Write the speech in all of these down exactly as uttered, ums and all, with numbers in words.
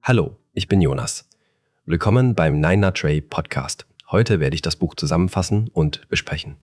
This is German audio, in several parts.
Hallo, ich bin Jonas. Willkommen beim Nine Nut Ray Podcast. Heute werde ich das Buch zusammenfassen und besprechen.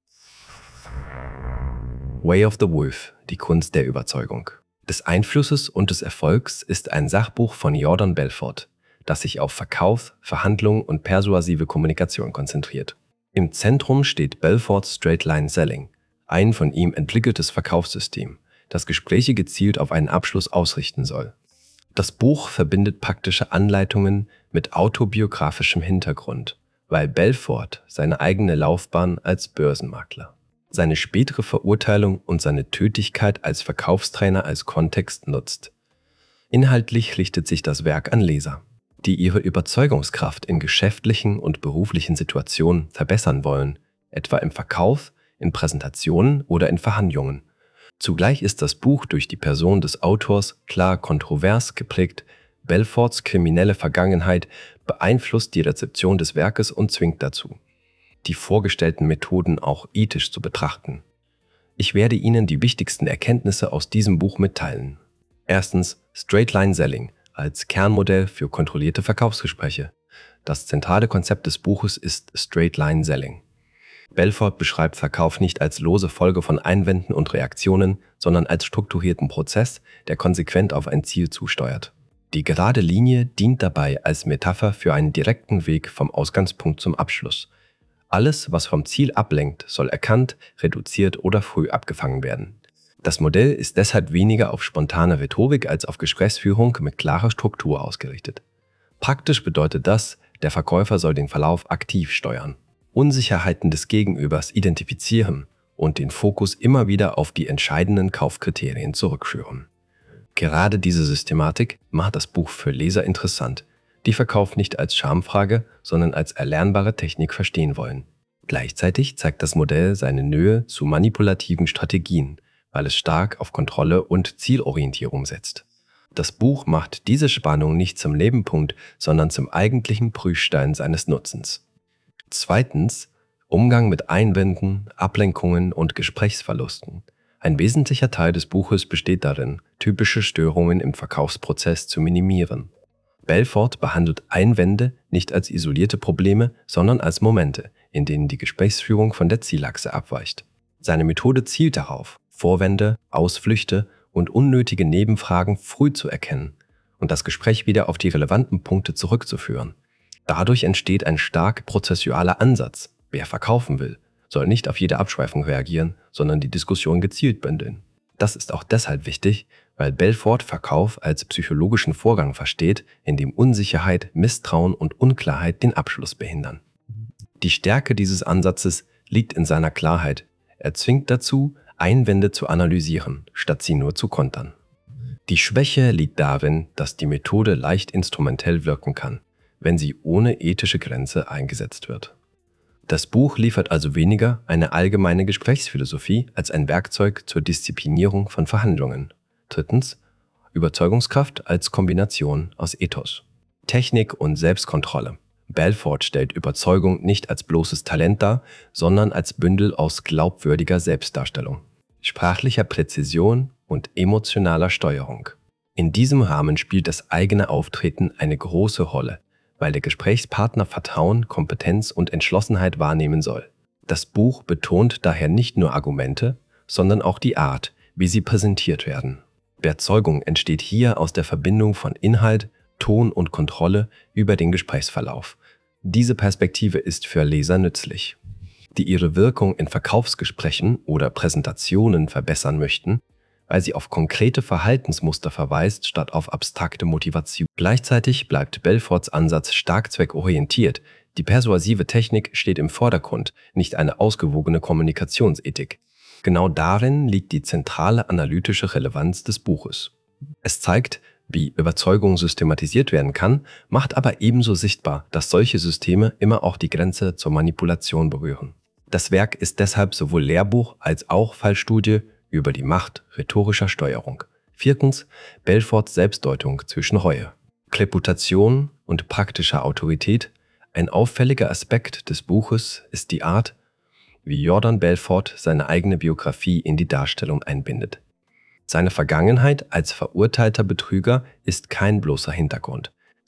Way of the Wolf, die Kunst der Überzeugung. Des Einflusses und des Erfolgs ist ein Sachbuch von Jordan Belfort, das sich auf Verkauf, Verhandlung und persuasive Kommunikation konzentriert. Im Zentrum steht Belforts Straight Line Selling, ein von ihm entwickeltes Verkaufssystem, das Gespräche gezielt auf einen Abschluss ausrichten soll. Das Buch verbindet praktische Anleitungen mit autobiografischem Hintergrund, weil Belfort seine eigene Laufbahn als Börsenmakler, seine spätere Verurteilung und seine Tätigkeit als Verkaufstrainer als Kontext nutzt. Inhaltlich richtet sich das Werk an Leser, die ihre Überzeugungskraft in geschäftlichen und beruflichen Situationen verbessern wollen, etwa im Verkauf, in Präsentationen oder in Verhandlungen. Zugleich ist das Buch durch die Person des Autors klar kontrovers geprägt. Belforts kriminelle Vergangenheit beeinflusst die Rezeption des Werkes und zwingt dazu, die vorgestellten Methoden auch ethisch zu betrachten. Ich werde Ihnen die wichtigsten Erkenntnisse aus diesem Buch mitteilen. Erstens, Straight Line Selling als Kernmodell für kontrollierte Verkaufsgespräche. Das zentrale Konzept des Buches ist Straight Line Selling. Belfort beschreibt Verkauf nicht als lose Folge von Einwänden und Reaktionen, sondern als strukturierten Prozess, der konsequent auf ein Ziel zusteuert. Die gerade Linie dient dabei als Metapher für einen direkten Weg vom Ausgangspunkt zum Abschluss. Alles, was vom Ziel ablenkt, soll erkannt, reduziert oder früh abgefangen werden. Das Modell ist deshalb weniger auf spontane Rhetorik als auf Gesprächsführung mit klarer Struktur ausgerichtet. Praktisch bedeutet das, der Verkäufer soll den Verlauf aktiv steuern, Unsicherheiten des Gegenübers identifizieren und den Fokus immer wieder auf die entscheidenden Kaufkriterien zurückführen. Gerade diese Systematik macht das Buch für Leser interessant, die Verkauf nicht als Schamfrage, sondern als erlernbare Technik verstehen wollen. Gleichzeitig zeigt das Modell seine Nähe zu manipulativen Strategien, weil es stark auf Kontrolle und Zielorientierung setzt. Das Buch macht diese Spannung nicht zum Nebenpunkt, sondern zum eigentlichen Prüfstein seines Nutzens. Zweitens, Umgang mit Einwänden, Ablenkungen und Gesprächsverlusten. Ein wesentlicher Teil des Buches besteht darin, typische Störungen im Verkaufsprozess zu minimieren. Belfort behandelt Einwände nicht als isolierte Probleme, sondern als Momente, in denen die Gesprächsführung von der Zielachse abweicht. Seine Methode zielt darauf, Vorwände, Ausflüchte und unnötige Nebenfragen früh zu erkennen und das Gespräch wieder auf die relevanten Punkte zurückzuführen. Dadurch entsteht ein stark prozessualer Ansatz. Wer verkaufen will, soll nicht auf jede Abschweifung reagieren, sondern die Diskussion gezielt bündeln. Das ist auch deshalb wichtig, weil Belfort Verkauf als psychologischen Vorgang versteht, in dem Unsicherheit, Misstrauen und Unklarheit den Abschluss behindern. Die Stärke dieses Ansatzes liegt in seiner Klarheit. Er zwingt dazu, Einwände zu analysieren, statt sie nur zu kontern. Die Schwäche liegt darin, dass die Methode leicht instrumentell wirken kann, wenn sie ohne ethische Grenze eingesetzt wird. Das Buch liefert also weniger eine allgemeine Gesprächsphilosophie als ein Werkzeug zur Disziplinierung von Verhandlungen. Drittens, Überzeugungskraft als Kombination aus Ethos, Technik und Selbstkontrolle. Belfort stellt Überzeugung nicht als bloßes Talent dar, sondern als Bündel aus glaubwürdiger Selbstdarstellung, sprachlicher Präzision und emotionaler Steuerung. In diesem Rahmen spielt das eigene Auftreten eine große Rolle, weil der Gesprächspartner Vertrauen, Kompetenz und Entschlossenheit wahrnehmen soll. Das Buch betont daher nicht nur Argumente, sondern auch die Art, wie sie präsentiert werden. Überzeugung entsteht hier aus der Verbindung von Inhalt, Ton und Kontrolle über den Gesprächsverlauf. Diese Perspektive ist für Leser nützlich, die ihre Wirkung in Verkaufsgesprächen oder Präsentationen verbessern möchten, weil sie auf konkrete Verhaltensmuster verweist, statt auf abstrakte Motivation. Gleichzeitig bleibt Belforts Ansatz stark zweckorientiert. Die persuasive Technik steht im Vordergrund, nicht eine ausgewogene Kommunikationsethik. Genau darin liegt die zentrale analytische Relevanz des Buches. Es zeigt, wie Überzeugung systematisiert werden kann, macht aber ebenso sichtbar, dass solche Systeme immer auch die Grenze zur Manipulation berühren. Das Werk ist deshalb sowohl Lehrbuch als auch Fallstudie über die Macht rhetorischer Steuerung. Viertens, Belforts Selbstdeutung zwischen Reue, Reputation und praktischer Autorität. Ein auffälliger Aspekt des Buches ist die Art, wie Jordan Belfort seine eigene Biografie in die Darstellung einbindet. Seine Vergangenheit als verurteilter Betrüger ist kein bloßer Hintergrund,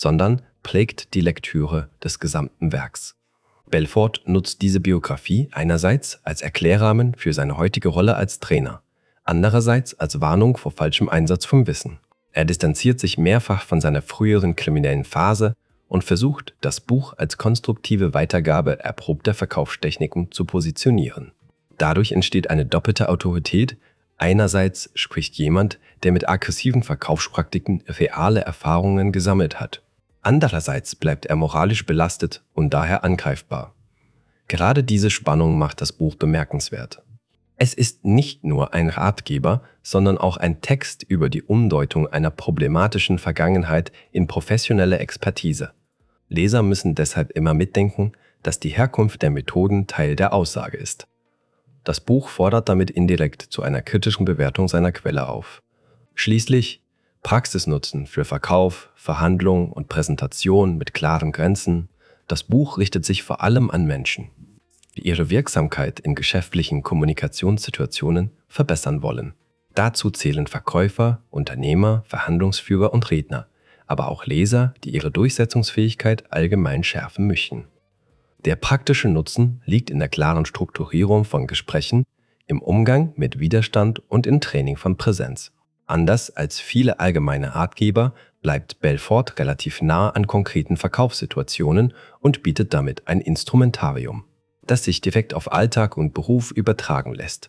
sondern prägt die Lektüre des gesamten Werks. Belfort nutzt diese Biografie einerseits als Erklärrahmen für seine heutige Rolle als Trainer, andererseits als Warnung vor falschem Einsatz von Wissen. Er distanziert sich mehrfach von seiner früheren kriminellen Phase und versucht, das Buch als konstruktive Weitergabe erprobter Verkaufstechniken zu positionieren. Dadurch entsteht eine doppelte Autorität. Einerseits spricht jemand, der mit aggressiven Verkaufspraktiken reale Erfahrungen gesammelt hat. Andererseits bleibt er moralisch belastet und daher angreifbar. Gerade diese Spannung macht das Buch bemerkenswert. Es ist nicht nur ein Ratgeber, sondern auch ein Text über die Umdeutung einer problematischen Vergangenheit in professionelle Expertise. Leser müssen deshalb immer mitdenken, dass die Herkunft der Methoden Teil der Aussage ist. Das Buch fordert damit indirekt zu einer kritischen Bewertung seiner Quelle auf. Schließlich Praxisnutzen für Verkauf, Verhandlung und Präsentation mit klaren Grenzen. Das Buch richtet sich vor allem an Menschen, die ihre Wirksamkeit in geschäftlichen Kommunikationssituationen verbessern wollen. Dazu zählen Verkäufer, Unternehmer, Verhandlungsführer und Redner, aber auch Leser, die ihre Durchsetzungsfähigkeit allgemein schärfen möchten. Der praktische Nutzen liegt in der klaren Strukturierung von Gesprächen, im Umgang mit Widerstand und im Training von Präsenz. Anders als viele allgemeine Ratgeber bleibt Belfort relativ nah an konkreten Verkaufssituationen und bietet damit ein Instrumentarium, das sich direkt auf Alltag und Beruf übertragen lässt.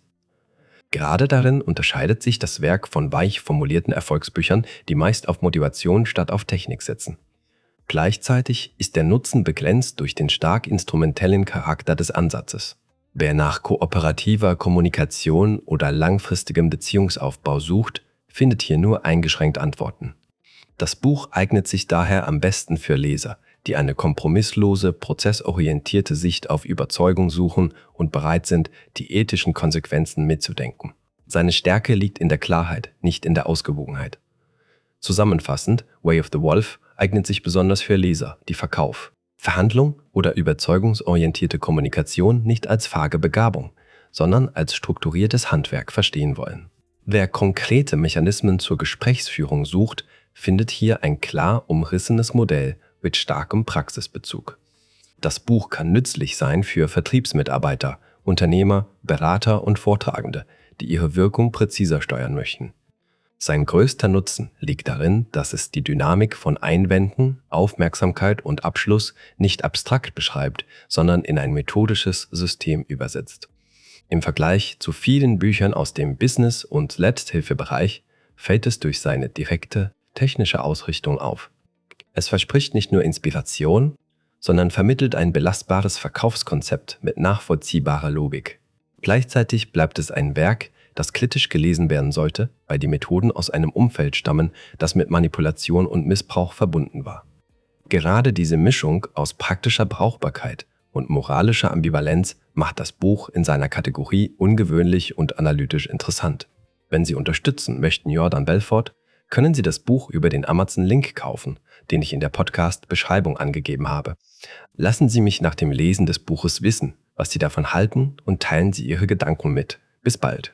Gerade darin unterscheidet sich das Werk von weich formulierten Erfolgsbüchern, die meist auf Motivation statt auf Technik setzen. Gleichzeitig ist der Nutzen begrenzt durch den stark instrumentellen Charakter des Ansatzes. Wer nach kooperativer Kommunikation oder langfristigem Beziehungsaufbau sucht, findet hier nur eingeschränkt Antworten. Das Buch eignet sich daher am besten für Leser, die eine kompromisslose, prozessorientierte Sicht auf Überzeugung suchen und bereit sind, die ethischen Konsequenzen mitzudenken. Seine Stärke liegt in der Klarheit, nicht in der Ausgewogenheit. Zusammenfassend, Way of the Wolf eignet sich besonders für Leser, die Verkauf, Verhandlung oder überzeugungsorientierte Kommunikation nicht als vage Begabung, sondern als strukturiertes Handwerk verstehen wollen. Wer konkrete Mechanismen zur Gesprächsführung sucht, findet hier ein klar umrissenes Modell mit starkem Praxisbezug. Das Buch kann nützlich sein für Vertriebsmitarbeiter, Unternehmer, Berater und Vortragende, die ihre Wirkung präziser steuern möchten. Sein größter Nutzen liegt darin, dass es die Dynamik von Einwänden, Aufmerksamkeit und Abschluss nicht abstrakt beschreibt, sondern in ein methodisches System übersetzt. Im Vergleich zu vielen Büchern aus dem Business- und Letzthilfebereich fällt es durch seine direkte, technische Ausrichtung auf. Es verspricht nicht nur Inspiration, sondern vermittelt ein belastbares Verkaufskonzept mit nachvollziehbarer Logik. Gleichzeitig bleibt es ein Werk, das kritisch gelesen werden sollte, weil die Methoden aus einem Umfeld stammen, das mit Manipulation und Missbrauch verbunden war. Gerade diese Mischung aus praktischer Brauchbarkeit und moralischer Ambivalenz macht das Buch in seiner Kategorie ungewöhnlich und analytisch interessant. Wenn Sie unterstützen möchten Jordan Belfort, können Sie das Buch über den Amazon-Link kaufen, den ich in der Podcast-Beschreibung angegeben habe. Lassen Sie mich nach dem Lesen des Buches wissen, was Sie davon halten, und teilen Sie Ihre Gedanken mit. Bis bald.